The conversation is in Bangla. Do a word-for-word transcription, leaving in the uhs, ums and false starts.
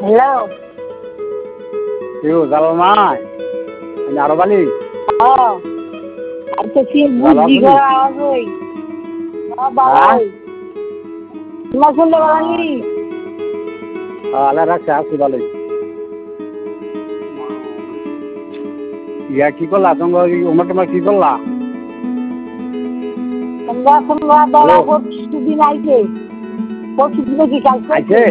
হ্যালো কেউ জালাল নাই আরো বালি আচ্ছা কি বুদ্ধি করে আওয়াজ ওই তোমার শুনতে পারি আল্লাহ রাখছে আসি ভালোই ইয়া কি করলা তোমরা উমর টুমর কি করলা তোমরা তোমরা দলা পরশু দিন আইছে পরশু দিনে কি কাজ আইছে